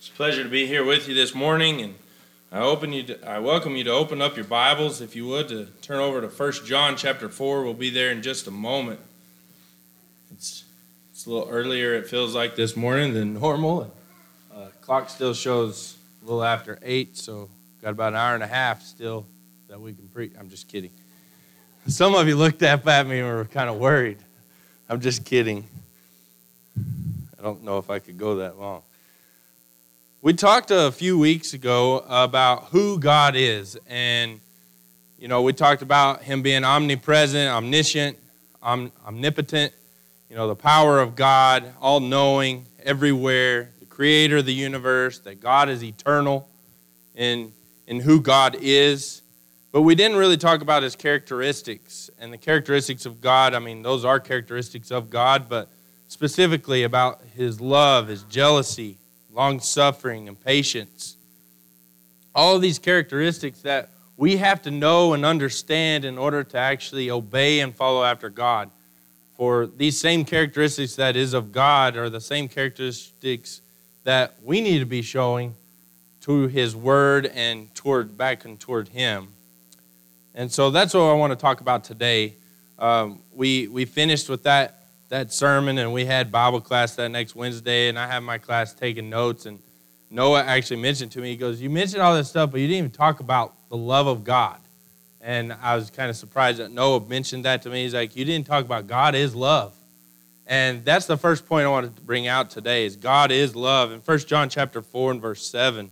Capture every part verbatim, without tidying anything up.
It's a pleasure to be here with you this morning, and I open you. To, I welcome you to open up your Bibles, if you would, to turn over to First John chapter four. We'll be there in just a moment. It's it's a little earlier, it feels like, this morning than normal. Uh, clock still shows a little after eight, so got about an hour and a half still that we can preach. I'm just kidding. Some of you looked up at me and were kind of worried. I'm just kidding. I don't know if I could go that long. We talked a few weeks ago about who God is, and you know, we talked about him being omnipresent, omniscient, om- omnipotent, you know, the power of God, all-knowing, everywhere, the creator of the universe, that God is eternal in, in who God is. But we didn't really talk about his characteristics, and the characteristics of God, I mean, those are characteristics of God, but specifically about his love, his jealousy, long-suffering, and patience. All of these characteristics that we have to know and understand in order to actually obey and follow after God. For these same characteristics that is of God are the same characteristics that we need to be showing to his word and toward back and toward him. And so that's what I want to talk about today. Um, we we finished with that that sermon, and we had Bible class that next Wednesday, and I had my class taking notes, and Noah actually mentioned to me, he goes, you mentioned all this stuff, but you didn't even talk about the love of God. And I was kind of surprised that Noah mentioned that to me. He's like, you didn't talk about God is love. And that's the first point I wanted to bring out today, is God is love. In First John chapter four and verse seven,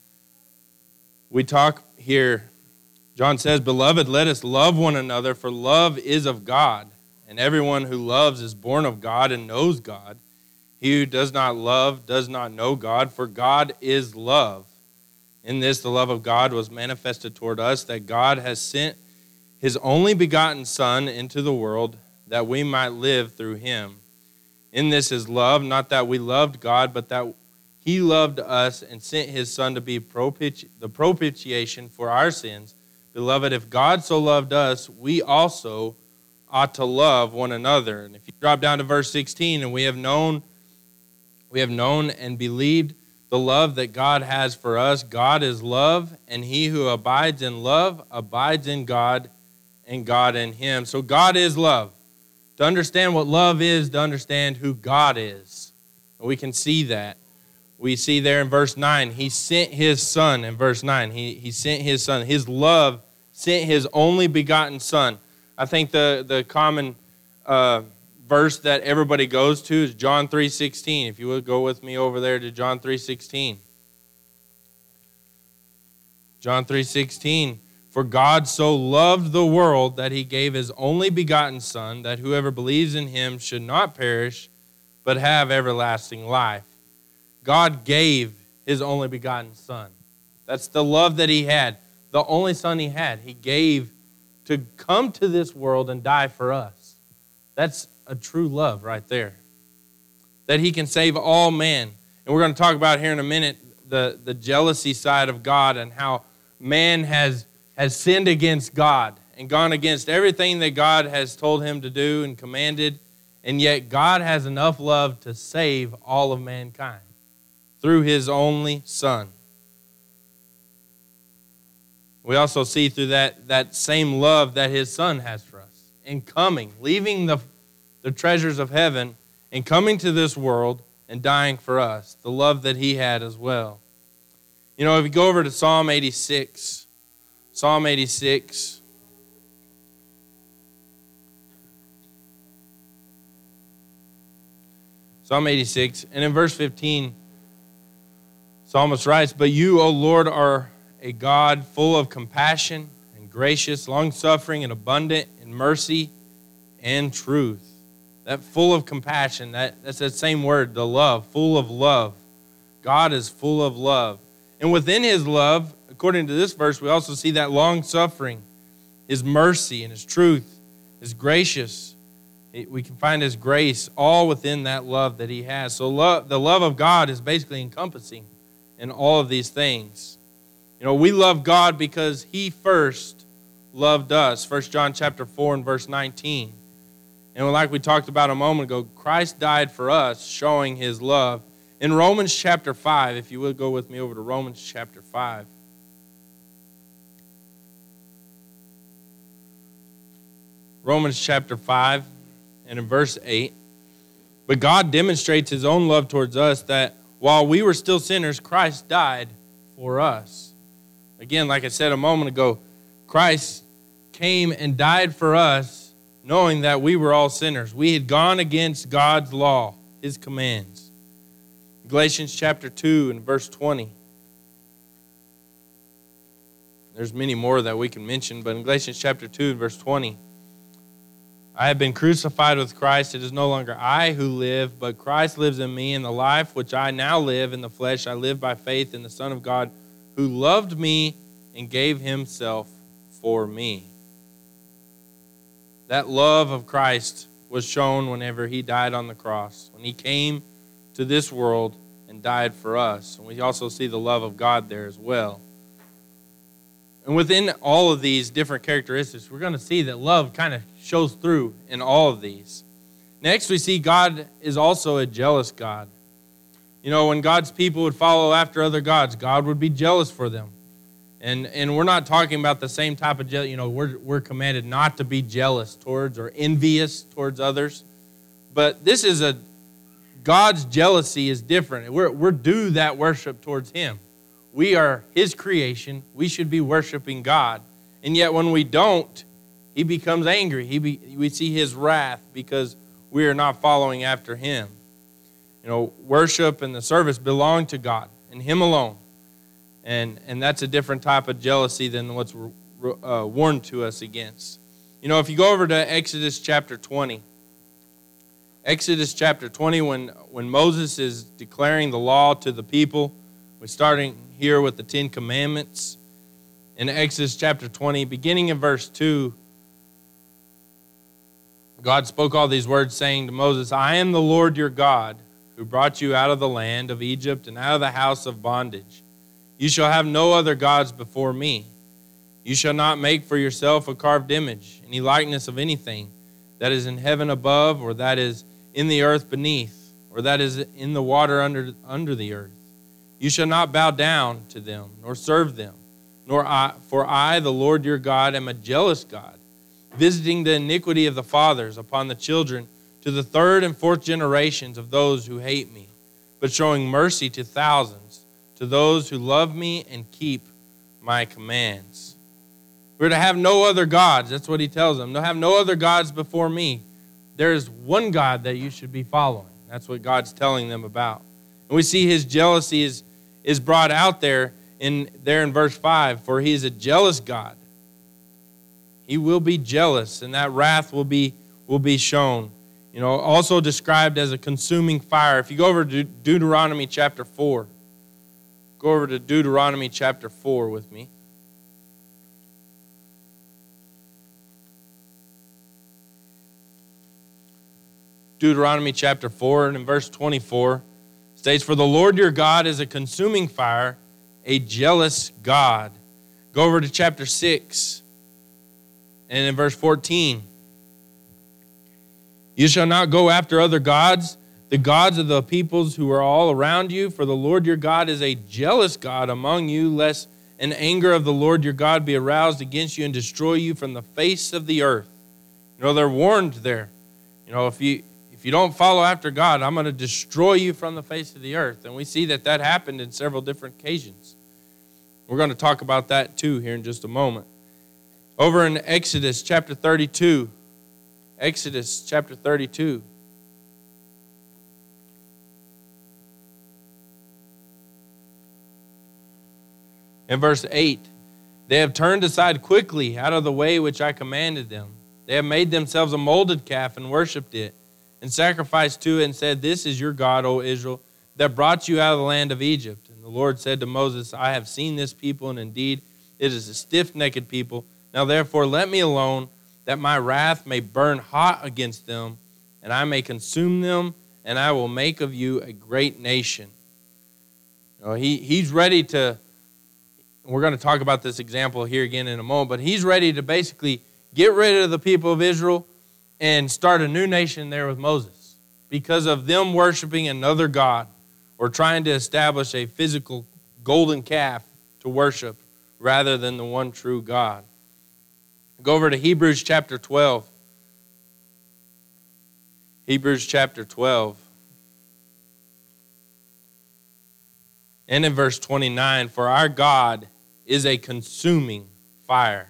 we talk here, John says, Beloved, let us love one another, for love is of God. And everyone who loves is born of God and knows God. He who does not love does not know God, for God is love. In this, the love of God was manifested toward us, that God has sent his only begotten Son into the world, that we might live through him. In this is love, not that we loved God, but that he loved us and sent his Son to be propiti- the propitiation for our sins. Beloved, if God so loved us, we also ought to love one another. And if you drop down to verse sixteen, and we have known, we have known and believed the love that God has for us. God is love, and he who abides in love abides in God, and God in him. So God is love. To understand what love is, to understand who God is. And we can see that. We see there in verse nine, he sent his Son. In verse nine, he, he sent his Son. His love sent his only begotten Son. I think the, the common uh, verse that everybody goes to is John three sixteen. If you would go with me over there to John three sixteen. John three sixteen. For God so loved the world that he gave his only begotten Son, that whoever believes in him should not perish, but have everlasting life. God gave his only begotten Son. That's the love that he had. The only Son he had. He gave to come to this world and die for us. That's a true love right there. That he can save all men. And we're going to talk about here in a minute the, the jealousy side of God and how man has, has sinned against God and gone against everything that God has told him to do and commanded. And yet God has enough love to save all of mankind through his only Son. We also see through that, that same love that his Son has for us in coming, leaving the, the treasures of heaven and coming to this world and dying for us, the love that he had as well. You know, if you go over to Psalm eighty-six, Psalm eighty-six, Psalm eighty-six, and in verse fifteen, Psalmist writes, But you, O Lord, are a God full of compassion and gracious, long-suffering and abundant in mercy and truth. That full of compassion, that, that's that same word, the love, full of love. God is full of love. And within his love, according to this verse, we also see that long-suffering, his mercy and his truth, his gracious. We can find his grace all within that love that he has. So love, the love of God is basically encompassing in all of these things. You know, we love God because he first loved us. First John chapter four and verse nineteen. And like we talked about a moment ago, Christ died for us, showing his love. In Romans chapter five, if you would go with me over to Romans chapter five. Romans chapter five, and in verse eight. But God demonstrates his own love towards us, that while we were still sinners, Christ died for us. Again, like I said a moment ago, Christ came and died for us, knowing that we were all sinners. We had gone against God's law, his commands. Galatians chapter two and verse twenty. There's many more that we can mention, but in Galatians chapter two and verse twenty, I have been crucified with Christ. It is no longer I who live, but Christ lives in me. And the life which I now live in the flesh, I live by faith in the Son of God, who loved me and gave himself for me. That love of Christ was shown whenever he died on the cross, when he came to this world and died for us. And we also see the love of God there as well. And within all of these different characteristics, we're going to see that love kind of shows through in all of these. Next, we see God is also a jealous God. You know, when God's people would follow after other gods, God would be jealous for them. And and we're not talking about the same type of jealousy. You know, we're, we're commanded not to be jealous towards or envious towards others. But this is a, God's jealousy is different. We're, we're due that worship towards him. We are his creation. We should be worshiping God. And yet when we don't, he becomes angry. He be, we see his wrath because we are not following after him. You know, worship and the service belong to God and him alone. And, and that's a different type of jealousy than what's uh, warned to us against. You know, if you go over to Exodus chapter twenty, Exodus chapter twenty, when, when Moses is declaring the law to the people, we're starting here with the Ten Commandments. In Exodus chapter twenty, beginning in verse two, God spoke all these words, saying to Moses, I am the Lord your God, who brought you out of the land of Egypt and out of the house of bondage. You shall have no other gods before me. You shall not make for yourself a carved image, any likeness of anything that is in heaven above, or that is in the earth beneath, or that is in the water under, under the earth. You shall not bow down to them, nor serve them, nor I, for I, the Lord your God, am a jealous God, visiting the iniquity of the fathers upon the children to the third and fourth generations of those who hate me, but showing mercy to thousands, to those who love me and keep my commands. We're to have no other gods. That's what he tells them. To have no other gods before me. There is one God that you should be following. That's what God's telling them about. And we see his jealousy is, is brought out there in there in verse five. For he is a jealous God. He will be jealous, and that wrath will be will be shown. You know, also described as a consuming fire. If you go over to Deuteronomy chapter four, go over to Deuteronomy chapter four with me. Deuteronomy chapter four, and in verse twenty-four, states, for the Lord your God is a consuming fire, a jealous God. Go over to chapter six, and in verse fourteen, you shall not go after other gods, the gods of the peoples who are all around you, for the Lord your God is a jealous God among you, lest an anger of the Lord your God be aroused against you and destroy you from the face of the earth. You know, they're warned there. You know, if you if you don't follow after God, I'm going to destroy you from the face of the earth. And we see that that happened in several different occasions. We're going to talk about that too here in just a moment. Over in Exodus chapter thirty-two, Exodus chapter thirty-two. In verse eight, they have turned aside quickly out of the way which I commanded them. They have made themselves a molded calf and worshipped it, and sacrificed to it, and said, this is your God, O Israel, that brought you out of the land of Egypt. And the Lord said to Moses, I have seen this people, and indeed it is a stiff-necked people. Now therefore let me alone, that my wrath may burn hot against them, and I may consume them, and I will make of you a great nation. You know, he, he's ready to, we're going to talk about this example here again in a moment, but he's ready to basically get rid of the people of Israel and start a new nation there with Moses because of them worshiping another God, or trying to establish a physical golden calf to worship rather than the one true God. Go over to Hebrews chapter twelve. Hebrews chapter twelve. And in verse twenty-nine, for our God is a consuming fire.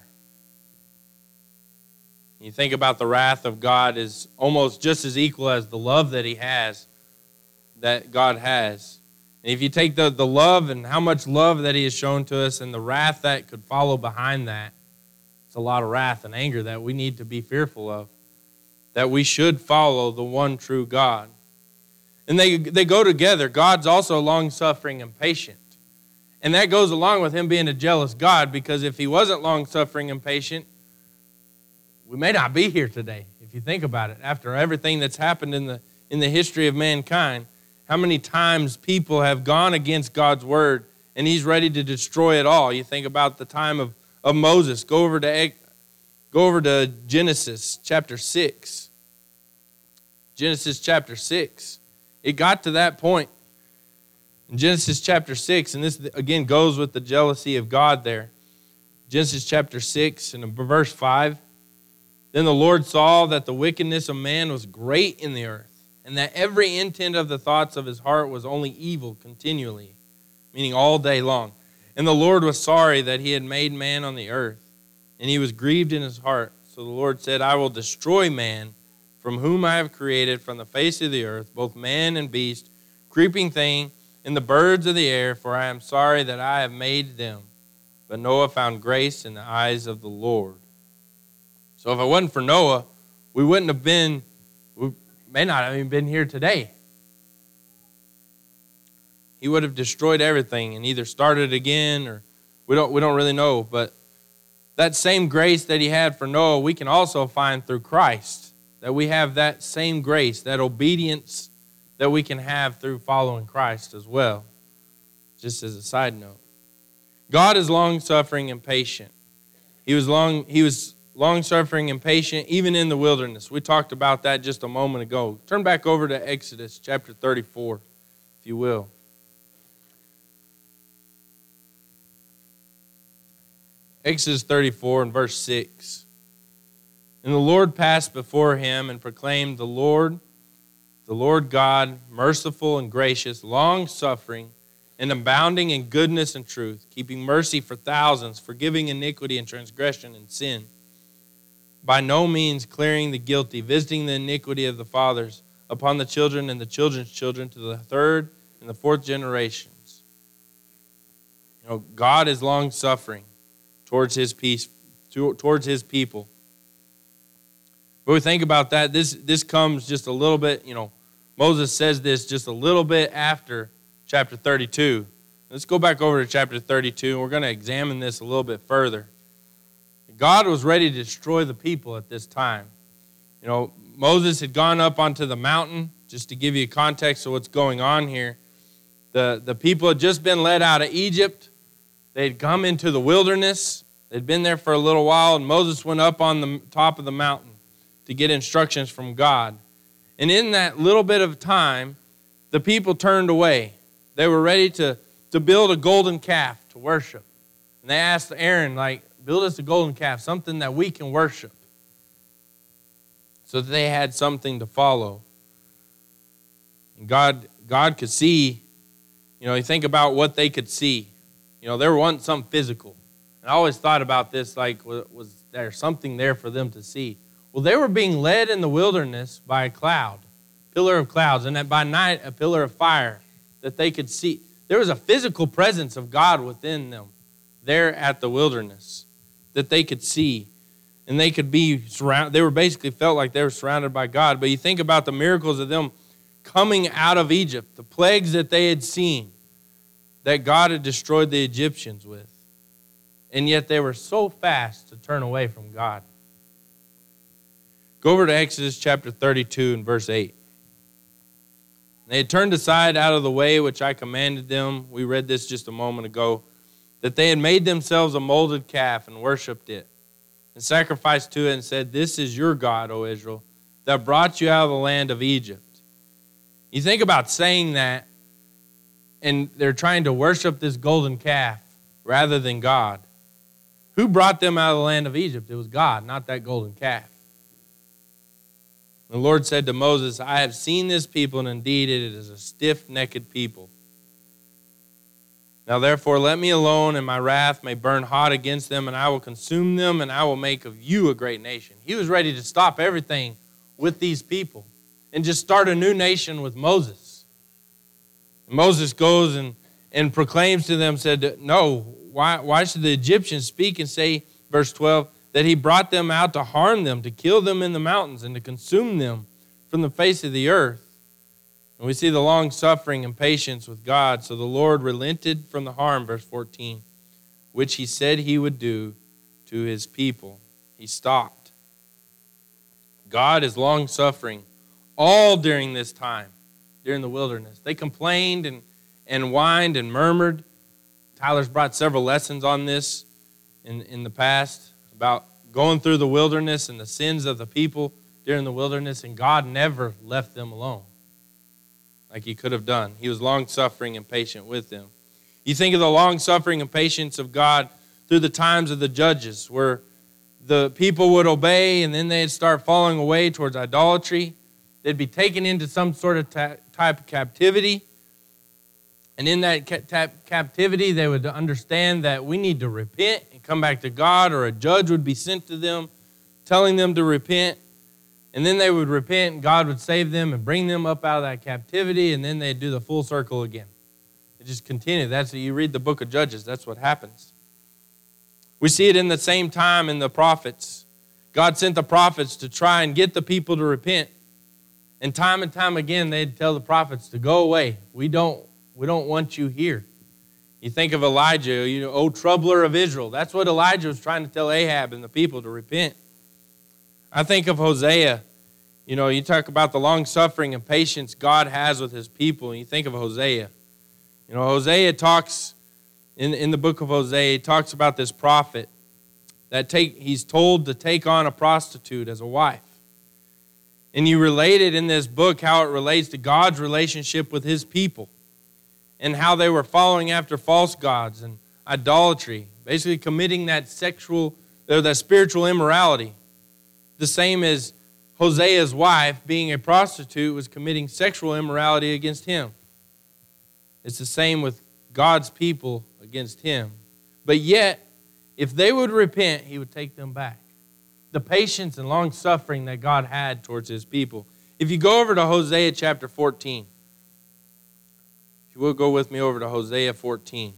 You think about the wrath of God is almost just as equal as the love that he has, that God has. And if you take the, the love and how much love that he has shown to us and the wrath that could follow behind that, it's a lot of wrath and anger that we need to be fearful of, that we should follow the one true God. And they, they go together. God's also long-suffering and patient. And that goes along with him being a jealous God, because if he wasn't long-suffering and patient, we may not be here today, if you think about it. After everything that's happened in the in the history of mankind, how many times people have gone against God's word, and he's ready to destroy it all. You think about the time of, of Moses. Go over to go over to Genesis chapter six. Genesis chapter six. It got to that point in Genesis chapter six, and this again goes with the jealousy of God there. Genesis chapter six and verse five. Then the Lord saw that the wickedness of man was great in the earth, and that every intent of the thoughts of his heart was only evil continually, meaning all day long. And the Lord was sorry that he had made man on the earth, and he was grieved in his heart. So the Lord said, I will destroy man, from whom I have created from the face of the earth, both man and beast, creeping thing, and the birds of the air, for I am sorry that I have made them. But Noah found grace in the eyes of the Lord. So if it wasn't for Noah, we wouldn't have been, we may not have even been here today. He would have destroyed everything and either started again, or we don't we don't really know. But that same grace that he had for Noah, we can also find through Christ. That we have that same grace, that obedience that we can have through following Christ as well. Just as a side note. God is long-suffering and patient. He was long he was long-suffering and patient even in the wilderness. We talked about that just a moment ago. Turn back over to Exodus chapter thirty-four, if you will. Exodus thirty-four and verse six. And the Lord passed before him and proclaimed, the Lord, the Lord God, merciful and gracious, long-suffering, and abounding in goodness and truth, keeping mercy for thousands, forgiving iniquity and transgression and sin, by no means clearing the guilty, visiting the iniquity of the fathers upon the children and the children's children to the third and the fourth generations. You know, God is long-suffering towards his peace, towards his people. But we think about that, this, this comes just a little bit, you know, Moses says this just a little bit after chapter thirty-two. Let's go back over to chapter thirty-two, and we're going to examine this a little bit further. God was ready to destroy the people at this time. You know, Moses had gone up onto the mountain, just to give you context of what's going on here. The, the people had just been led out of Egypt. They'd come into the wilderness. They'd been there for a little while, and Moses went up on the top of the mountain to get instructions from God. And in that little bit of time, the people turned away. They were ready to, to build a golden calf to worship. And they asked Aaron, like, build us a golden calf, something that we can worship. So that they had something to follow. And God, God could see, you know, you think about what they could see. You know, they were wanting something physical. And I always thought about this, like, was there something there for them to see? Well, they were being led in the wilderness by a cloud, pillar of clouds, and that by night a pillar of fire that they could see. There was a physical presence of God within them there at the wilderness that they could see. And they could be surrounded. They were basically felt like they were surrounded by God. But you think about the miracles of them coming out of Egypt, the plagues that they had seen, that God had destroyed the Egyptians with. And yet they were so fast to turn away from God. Go over to Exodus chapter thirty-two and verse eight. They had turned aside out of the way which I commanded them. We read this just a moment ago. That they had made themselves a molded calf and worshipped it. And sacrificed to it and said, this is your God, O Israel, that brought you out of the land of Egypt. You think about saying that and they're trying to worship this golden calf rather than God. Who brought them out of the land of Egypt? It was God, not that golden calf. The Lord said to Moses, I have seen this people, and indeed it is a stiff-necked people. Now therefore let me alone, and my wrath may burn hot against them, and I will consume them, and I will make of you a great nation. He was ready to stop everything with these people and just start a new nation with Moses. And Moses goes and, and proclaims to them, said, no, why, why should the Egyptians speak and say, verse twelve, that he brought them out to harm them, to kill them in the mountains, and to consume them from the face of the earth? And we see the long suffering and patience with God. So the Lord relented from the harm, verse fourteen, which he said he would do to his people. He stopped. God is long suffering all during this time, during the wilderness. They complained and, and whined and murmured. Tyler's brought several lessons on this in, in the past about going through the wilderness and the sins of the people during the wilderness, and God never left them alone like he could have done. He was long-suffering and patient with them. You think of the long-suffering and patience of God through the times of the judges, where the people would obey and then they'd start falling away towards idolatry. They'd be taken into some sort of ta- type of captivity. And in that ca- ta- captivity, they would understand that we need to repent and come back to God, or a judge would be sent to them telling them to repent. And then they would repent, and God would save them and bring them up out of that captivity, and then they'd do the full circle again. It just continued. That's what you read the book of Judges. That's what happens. We see it in the same time in the prophets. God sent the prophets to try and get the people to repent. And time and time again, they'd tell the prophets to go away. We don't, we don't want you here. You think of Elijah, you know, oh, troubler of Israel. That's what Elijah was trying to tell Ahab and the people to repent. I think of Hosea. You know, you talk about the long-suffering and patience God has with his people, and you think of Hosea. You know, Hosea talks, in, in the book of Hosea, he talks about this prophet that take he's told to take on a prostitute as a wife. And you relate it in this book how it relates to God's relationship with his people and how they were following after false gods and idolatry, basically committing that sexual, or that spiritual immorality. The same as Hosea's wife, being a prostitute, was committing sexual immorality against him. It's the same with God's people against him. But yet, if they would repent, he would take them back. The patience and long-suffering that God had towards his people. If you go over to Hosea chapter fourteen, if you will go with me over to Hosea fourteen.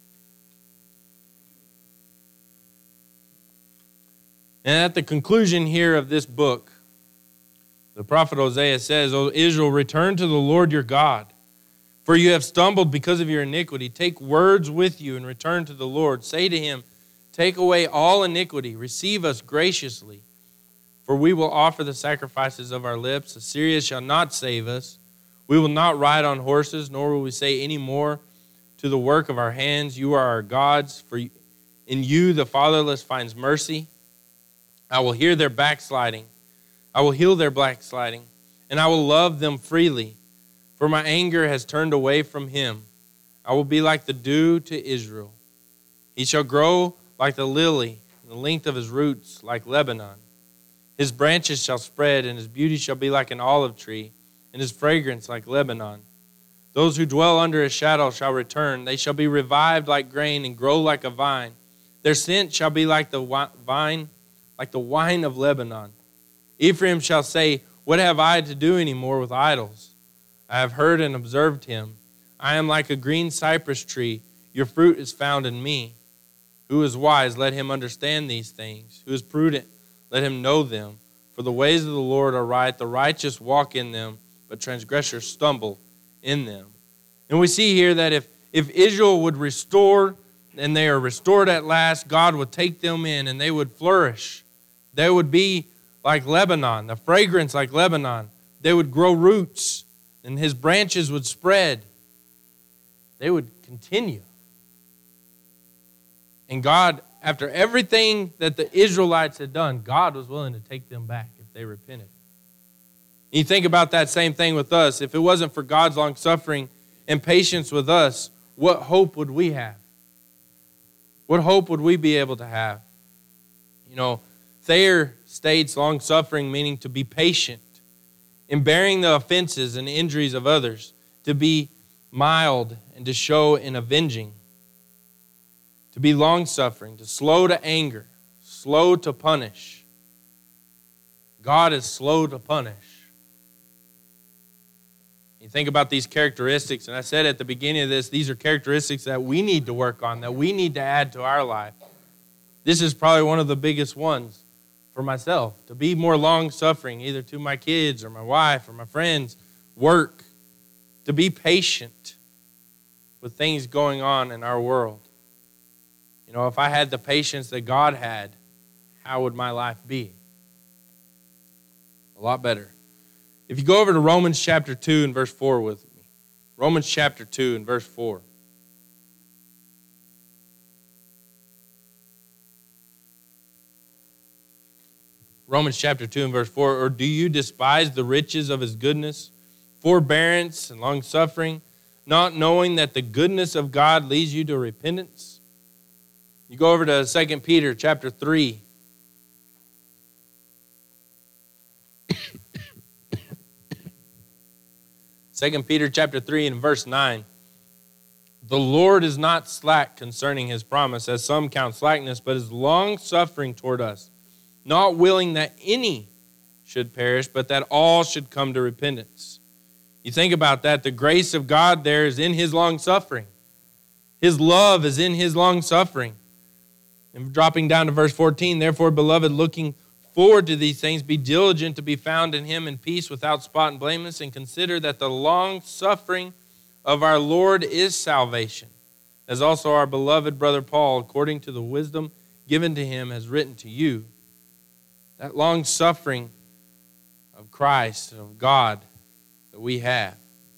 And at the conclusion here of this book, the prophet Hosea says, O Israel, return to the Lord your God, for you have stumbled because of your iniquity. Take words with you and return to the Lord. Say to him, take away all iniquity. Receive us graciously, for we will offer the sacrifices of our lips. Assyria shall not save us. We will not ride on horses, nor will we say any more to the work of our hands, you are our gods, for in you the fatherless finds mercy. I will hear their backsliding. I will heal their backsliding, and I will love them freely, for my anger has turned away from him. I will be like the dew to Israel. He shall grow like the lily, the length of his roots like Lebanon. His branches shall spread, and his beauty shall be like an olive tree, and his fragrance like Lebanon. Those who dwell under his shadow shall return. They shall be revived like grain and grow like a vine. Their scent shall be like the vine, like the wine of Lebanon. Ephraim shall say, what have I to do any more with idols? I have heard and observed him. I am like a green cypress tree. Your fruit is found in me. Who is wise, let him understand these things. Who is prudent, let him know them. For the ways of the Lord are right. The righteous walk in them, but transgressors stumble in them. And we see here that if, if Israel would restore, and they are restored at last, God would take them in and they would flourish. They would be like Lebanon, the fragrance like Lebanon. They would grow roots, and his branches would spread. They would continue. And God, after everything that the Israelites had done, God was willing to take them back if they repented. You think about that same thing with us. If it wasn't for God's long suffering and patience with us, what hope would we have? What hope would we be able to have? You know, Thayer states long-suffering meaning to be patient, in bearing the offenses and injuries of others, to be mild and to show in avenging, to be long-suffering, to slow to anger, slow to punish. God is slow to punish. You think about these characteristics, and I said at the beginning of this, these are characteristics that we need to work on, that we need to add to our life. This is probably one of the biggest ones for myself, to be more long-suffering, either to my kids or my wife or my friends, work, to be patient with things going on in our world. You know, if I had the patience that God had, how would my life be? A lot better. If you go over to Romans chapter two and verse four with me. Romans chapter two and verse four. Romans chapter two and verse four. Or do you despise the riches of his goodness, forbearance, and long-suffering, not knowing that the goodness of God leads you to repentance? You go over to Second Peter chapter three. Second Peter chapter three and verse nine. The Lord is not slack concerning his promise, as some count slackness, but is long-suffering toward us, not willing that any should perish, but that all should come to repentance. You think about that, the grace of God there is in his long-suffering. His love is in his long-suffering. And dropping down to verse fourteen, therefore, beloved, looking forward to these things, be diligent to be found in him in peace, without spot and blameless, and consider that the long-suffering of our Lord is salvation, as also our beloved brother Paul, according to the wisdom given to him, has written to you. That long-suffering of Christ, of God, that we have.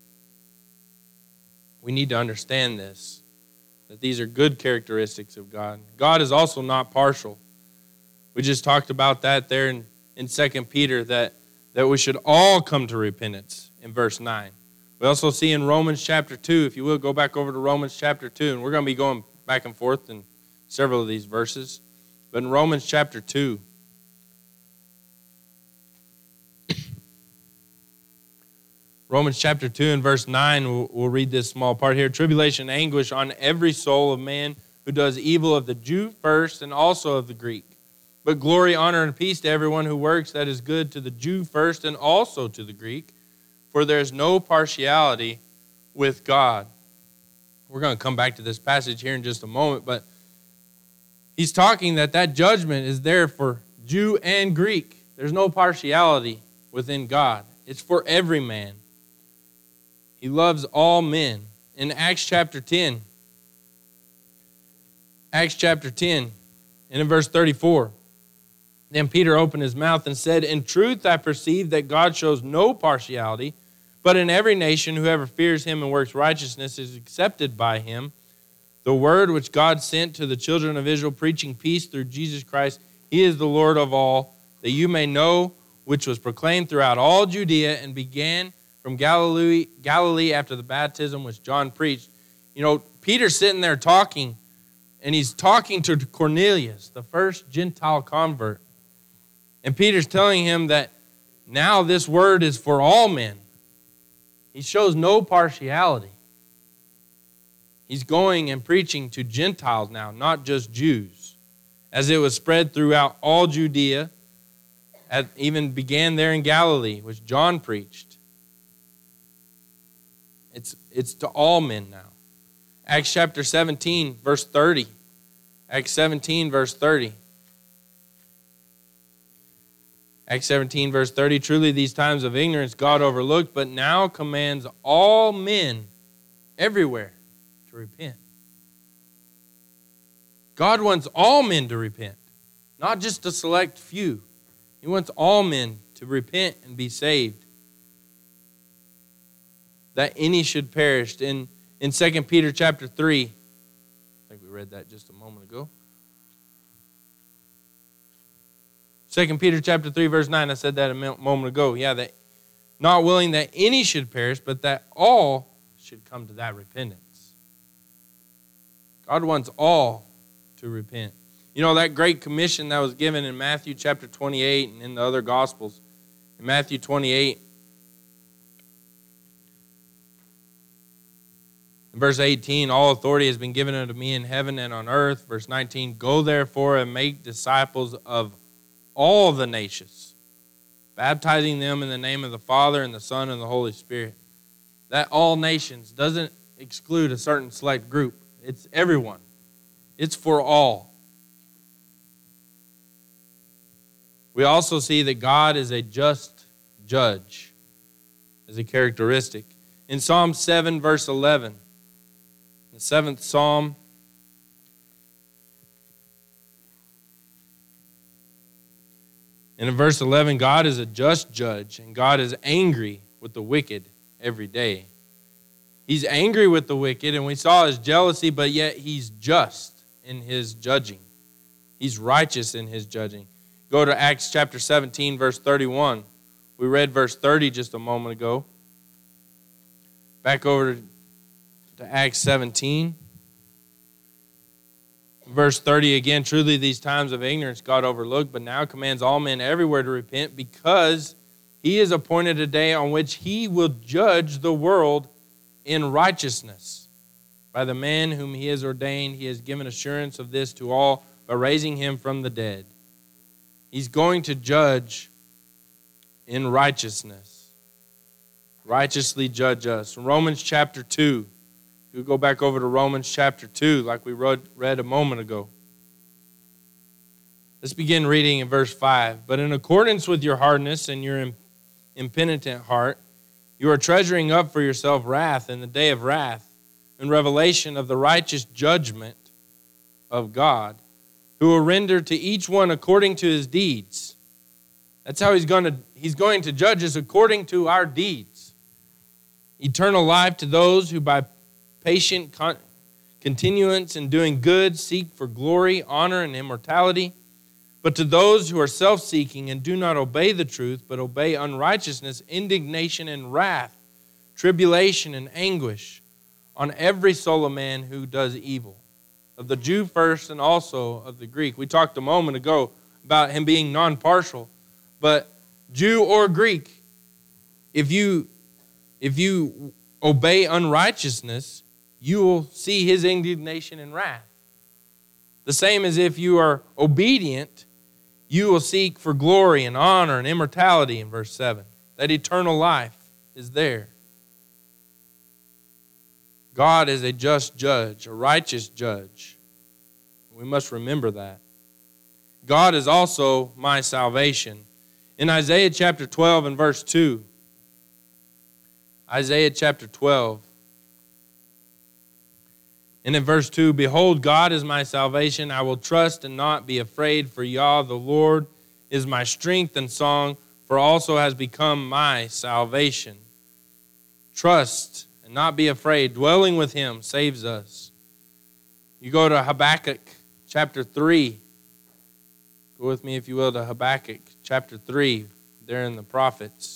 We need to understand this, that these are good characteristics of God. God is also not partial. We just talked about that there in, in Second Peter, that, that we should all come to repentance in verse nine. We also see in Romans chapter two, if you will, go back over to Romans chapter two, and we're going to be going back and forth in several of these verses. But in Romans chapter two, Romans chapter two and verse nine, we'll, we'll read this small part here. Tribulation and anguish on every soul of man who does evil, of the Jew first and also of the Greek. But glory, honor, and peace to everyone who works that is good, to the Jew first and also to the Greek. For there is no partiality with God. We're going to come back to this passage here in just a moment, but he's talking that that judgment is there for Jew and Greek. There's no partiality within God. It's for every man. He loves all men. In Acts chapter ten, Acts chapter ten, and in verse thirty-four, then Peter opened his mouth and said, in truth I perceive that God shows no partiality, but in every nation whoever fears him and works righteousness is accepted by him. The word which God sent to the children of Israel, preaching peace through Jesus Christ, he is the Lord of all, that you may know, which was proclaimed throughout all Judea and began from Galilee, Galilee after the baptism which John preached. You know, Peter's sitting there talking, and he's talking to Cornelius, the first Gentile convert. And Peter's telling him that now this word is for all men. He shows no partiality. He's going and preaching to Gentiles now, not just Jews. As it was spread throughout all Judea, it even began there in Galilee, which John preached. It's, it's to all men now. Acts chapter seventeen, verse thirty. Acts seventeen, verse thirty. Acts seventeen, verse thirty, truly these times of ignorance God overlooked, but now commands all men everywhere to repent. God wants all men to repent, not just a select few. He wants all men to repent and be saved, that any should perish. In, in Second Peter chapter three, I think we read that just a moment ago. Second Peter chapter three, verse nine, I said that a moment ago. Yeah, that not willing that any should perish, but that all should come to that repentance. God wants all to repent. You know, that great commission that was given in Matthew chapter twenty-eight and in the other Gospels. In Matthew twenty-eight, in verse eighteen, all authority has been given unto me in heaven and on earth. Verse nineteen, go therefore and make disciples of all the nations, baptizing them in the name of the Father and the Son and the Holy Spirit. That all nations doesn't exclude a certain select group. It's everyone. It's for all. We also see that God is a just judge as a characteristic. In Psalm seven, verse eleven, the seventh Psalm, and in verse eleven, God is a just judge, and God is angry with the wicked every day. He's angry with the wicked, and we saw his jealousy, but yet he's just in his judging. He's righteous in his judging. Go to Acts chapter seventeen, verse thirty-one. We read verse thirty just a moment ago. Back over to, to Acts seventeen. Verse thirty again, truly these times of ignorance God overlooked, but now commands all men everywhere to repent, because he has appointed a day on which he will judge the world in righteousness. By the man whom he has ordained, he has given assurance of this to all by raising him from the dead. He's going to judge in righteousness. Righteously judge us. Romans chapter two. You go back over to Romans chapter two like we read, read a moment ago. Let's begin reading in verse five. But in accordance with your hardness and your impenitent heart, you are treasuring up for yourself wrath in the day of wrath and revelation of the righteous judgment of God, who will render to each one according to his deeds. That's how he's going to, he's going to judge us according to our deeds. Eternal life to those who by patient con- continuance in doing good seek for glory, honor, and immortality. But to those who are self-seeking and do not obey the truth, but obey unrighteousness, indignation and wrath, tribulation and anguish on every soul of man who does evil, of the Jew first and also of the Greek. We talked a moment ago about him being non-partial, but Jew or Greek, if you if you obey unrighteousness, you will see his indignation and wrath. The same as if you are obedient, you will seek for glory and honor and immortality in verse seven. That eternal life is there. God is a just judge, a righteous judge. We must remember that. God is also my salvation. In Isaiah chapter twelve and verse two, Isaiah chapter twelve, and in verse two, behold, God is my salvation. I will trust and not be afraid, for Yah, the Lord, is my strength and song, for also has become my salvation. Trust and not be afraid. Dwelling with him saves us. You go to Habakkuk chapter three. Go with me, if you will, to Habakkuk chapter three, there in the prophets.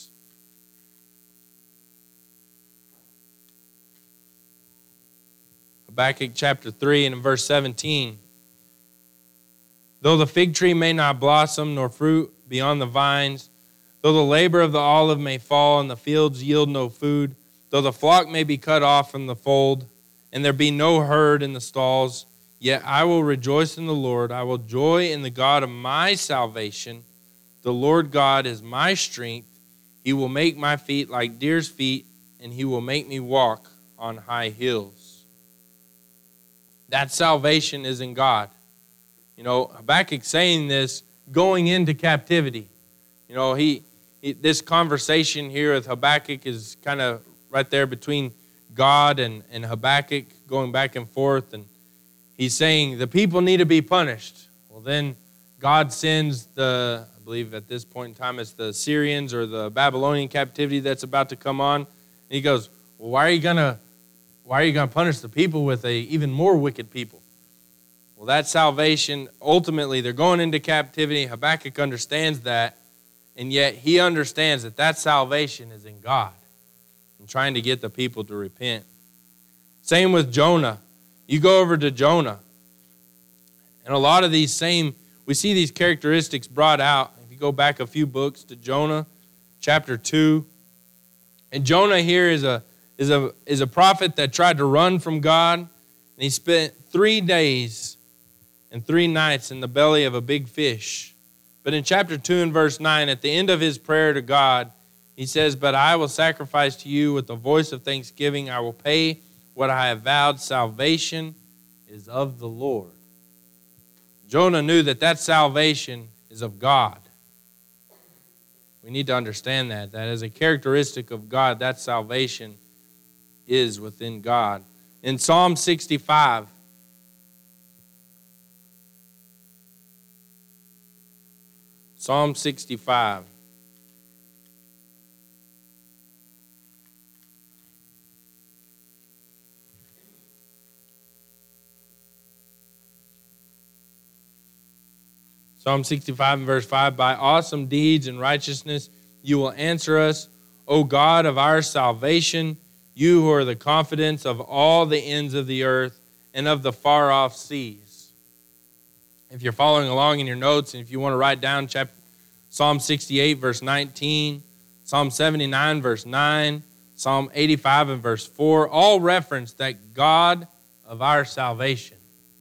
Habakkuk chapter three and in verse seventeen. Though the fig tree may not blossom, nor fruit be on the vines, though the labor of the olive may fall, and the fields yield no food, though the flock may be cut off from the fold, and there be no herd in the stalls, yet I will rejoice in the Lord. I will joy in the God of my salvation. The Lord God is my strength. He will make my feet like deer's feet, and he will make me walk on high hills. That salvation is in God. You know, Habakkuk saying this going into captivity. You know, he, he this conversation here with Habakkuk is kind of right there between God and, and Habakkuk, going back and forth. And he's saying the people need to be punished. Well, then God sends the, I believe at this point in time it's the Assyrians or the Babylonian captivity that's about to come on. And he goes, well, why are you going to Why are you going to punish the people with a even more wicked people? Well, that salvation, ultimately, they're going into captivity. Habakkuk understands that, and yet he understands that that salvation is in God and trying to get the people to repent. Same with Jonah. You go over to Jonah, and a lot of these same, we see these characteristics brought out. If you go back a few books to Jonah, chapter two, and Jonah here is a is a is a prophet that tried to run from God, and he spent three days and three nights in the belly of a big fish. But in chapter two and verse nine, at the end of his prayer to God, he says, "But I will sacrifice to you with the voice of thanksgiving. I will pay what I have vowed. Salvation is of the Lord." Jonah knew that that salvation is of God. We need to understand that, that as a characteristic of God, that salvation is within God. In Psalm sixty-five, Psalm sixty-five, Psalm sixty-five and verse five, "By awesome deeds and righteousness you will answer us, O God of our salvation, you who are the confidence of all the ends of the earth and of the far-off seas." If you're following along in your notes, and if you want to write down chapter, Psalm sixty-eight, verse nineteen, Psalm seventy-nine, verse nine, Psalm eighty-five and verse four, all reference that God of our salvation.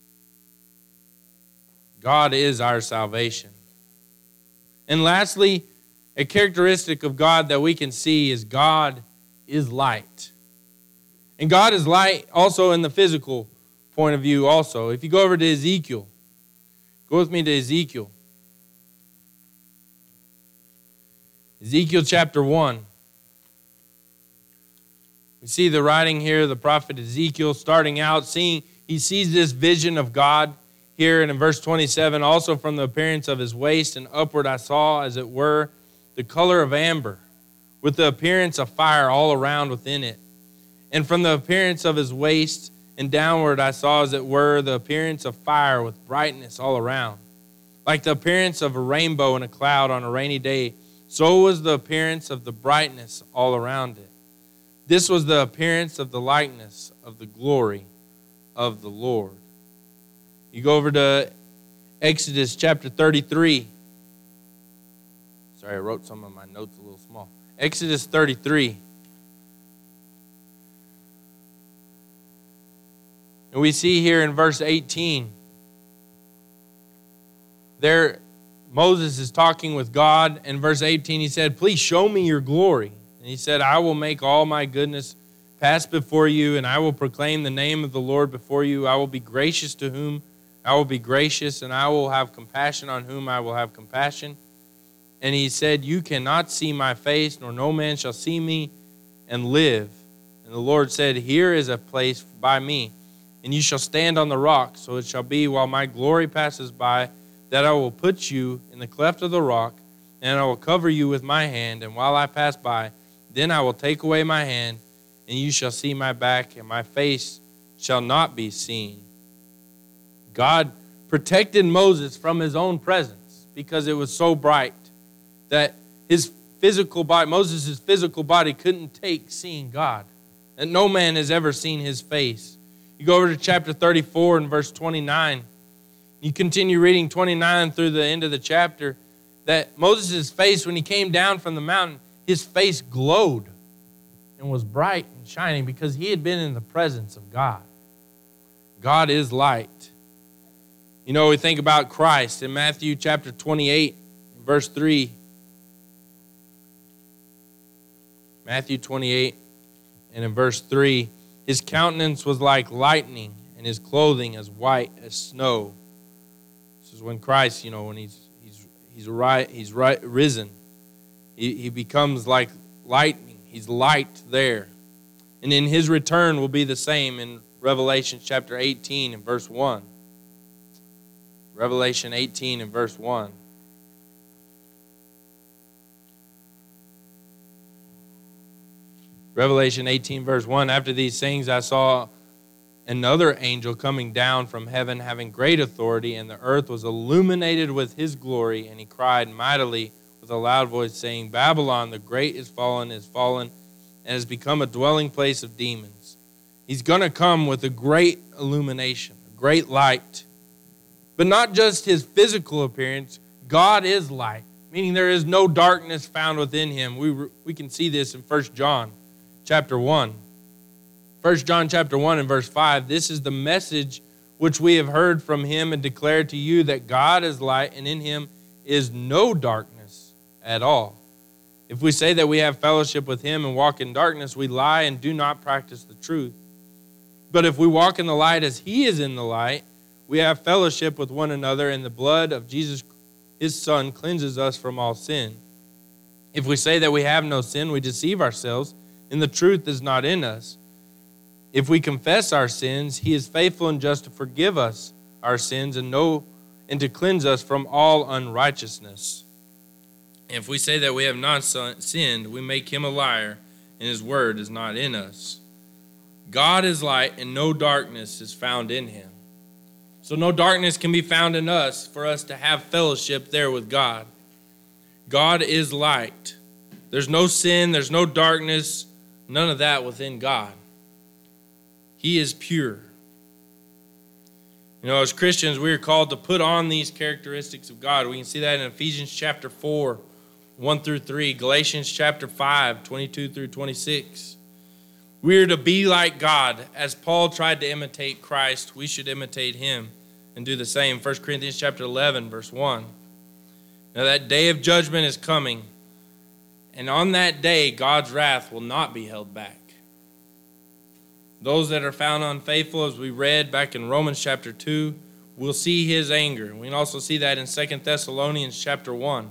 God is our salvation. And lastly, a characteristic of God that we can see is God is light. And God is light also in the physical point of view also. If you go over to Ezekiel, go with me to Ezekiel. Ezekiel chapter one. We see the writing here of the prophet Ezekiel starting out, seeing, he sees this vision of God. Here and in verse twenty-seven, "Also from the appearance of his waist and upward I saw, as it were, the color of amber, with the appearance of fire all around within it. And from the appearance of his waist and downward I saw, as it were, the appearance of fire with brightness all around. Like the appearance of a rainbow in a cloud on a rainy day, so was the appearance of the brightness all around it. This was the appearance of the likeness of the glory of the Lord." You go over to Exodus chapter thirty-three. Sorry, I wrote some of my notes a little small. Exodus thirty-three. And we see here in verse eighteen, there Moses is talking with God. In verse eighteen, he said, "Please show me your glory." And he said, "I will make all my goodness pass before you, and I will proclaim the name of the Lord before you. I will be gracious to whom I will be gracious, and I will have compassion on whom I will have compassion." And he said, "You cannot see my face, nor no man shall see me and live." And the Lord said, "Here is a place by me, and you shall stand on the rock. So it shall be, while my glory passes by, that I will put you in the cleft of the rock, and I will cover you with my hand. And while I pass by, then I will take away my hand, and you shall see my back, and my face shall not be seen." God protected Moses from his own presence because it was so bright that his physical body, Moses' physical body couldn't take seeing God. And no man has ever seen his face. You go over to chapter thirty-four and verse twenty-nine. You continue reading twenty-nine through the end of the chapter, that Moses' face, when he came down from the mountain, his face glowed and was bright and shining because he had been in the presence of God. God is light. You know, we think about Christ in Matthew chapter twenty-eight, verse three. Matthew twenty-eight, and in verse three, "His countenance was like lightning, and his clothing as white as snow." This is when Christ, you know, when he's he's he's right, he's right, risen. He, he becomes like lightning. He's light there. And in his return will be the same in Revelation chapter eighteen and verse one. Revelation eighteen and verse one. Revelation eighteen verse one, "After these things I saw another angel coming down from heaven, having great authority, and the earth was illuminated with his glory. And he cried mightily with a loud voice, saying, Babylon the great is fallen, is fallen, and has become a dwelling place of demons. He's going to come with a great illumination, a great light. But not just his physical appearance. God is light, meaning there is no darkness found within him. We, we can see this in First John chapter one. First John chapter one and verse five, this is the message which we have heard from him and declared to you, that God is light and in him is no darkness at all. If we say that we have fellowship with him and walk in darkness, we lie and do not practice the truth. But if we walk in the light as he is in the light, we have fellowship with one another, and the blood of Jesus, his Son, cleanses us from all sin. If we say that we have no sin, we deceive ourselves, and the truth is not in us. If we confess our sins, he is faithful and just to forgive us our sins and know and to cleanse us from all unrighteousness. And if we say that we have not sinned, we make him a liar, and his word is not in us. God is light, and no darkness is found in him. So no darkness can be found in us for us to have fellowship there with God. God is light. There's no sin, there's no darkness, none of that within God. He is pure. You know, as Christians, we are called to put on these characteristics of God. We can see that in Ephesians chapter four, one through three, Galatians chapter five, twenty-two through twenty-six. We are to be like God. As Paul tried to imitate Christ, we should imitate him and do the same. First Corinthians chapter eleven, verse one. Now that day of judgment is coming, and on that day God's wrath will not be held back. Those that are found unfaithful, as we read back in Romans chapter two, will see his anger. We can also see that in Second Thessalonians chapter one,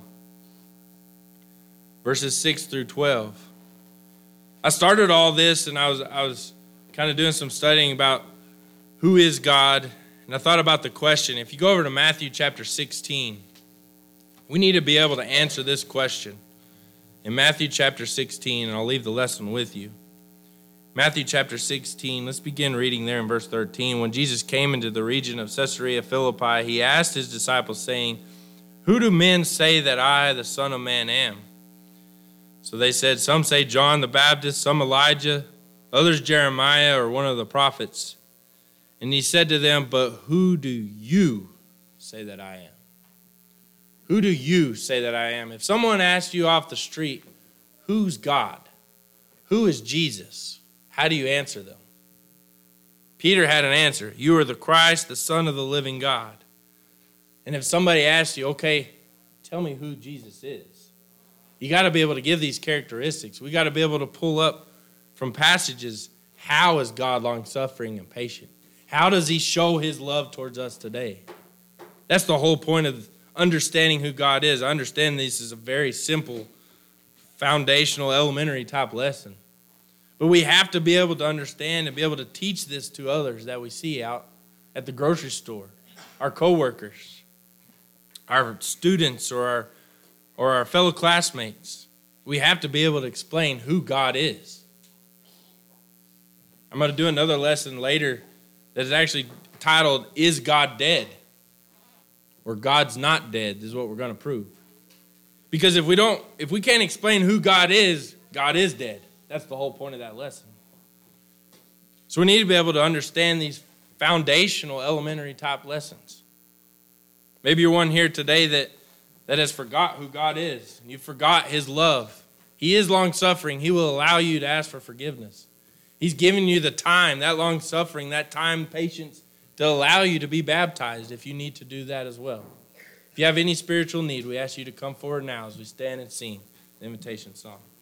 verses six through twelve. I started all this, and I was I was kind of doing some studying about who is God, and I thought about the question. If you go over to Matthew chapter sixteen, we need to be able to answer this question. In Matthew chapter sixteen, and I'll leave the lesson with you. Matthew chapter sixteen, let's begin reading there in verse thirteen. When Jesus came into the region of Caesarea Philippi, he asked his disciples, saying, "Who do men say that I, the Son of Man, am?" So they said, "Some say John the Baptist, some Elijah, others Jeremiah or one of the prophets." And he said to them, "But who do you say that I am?" Who do you say that I am? If someone asked you off the street, who's God? Who is Jesus? How do you answer them? Peter had an answer. You are the Christ, the Son of the living God. And if somebody asked you, okay, tell me who Jesus is, you got to be able to give these characteristics. We got to be able to pull up from passages, how is God long-suffering and patient? How does he show his love towards us today? That's the whole point of understanding who God is. I understand this is a very simple, foundational, elementary type lesson. But we have to be able to understand and be able to teach this to others that we see out at the grocery store, our coworkers, our students, or our, or our fellow classmates. We have to be able to explain who God is. I'm going to do another lesson later that is actually titled, "Is God Dead?" Or "God's Not Dead" is what we're going to prove. Because if we don't, if we can't explain who God is, God is dead. That's the whole point of that lesson. So we need to be able to understand these foundational, elementary type lessons. Maybe you're one here today that, that has forgot who God is. And you forgot his love. He is long-suffering. He will allow you to ask for forgiveness. He's given you the time, that long-suffering, that time, patience, to allow you to be baptized if you need to do that as well. If you have any spiritual need, we ask you to come forward now as we stand and sing the invitation song.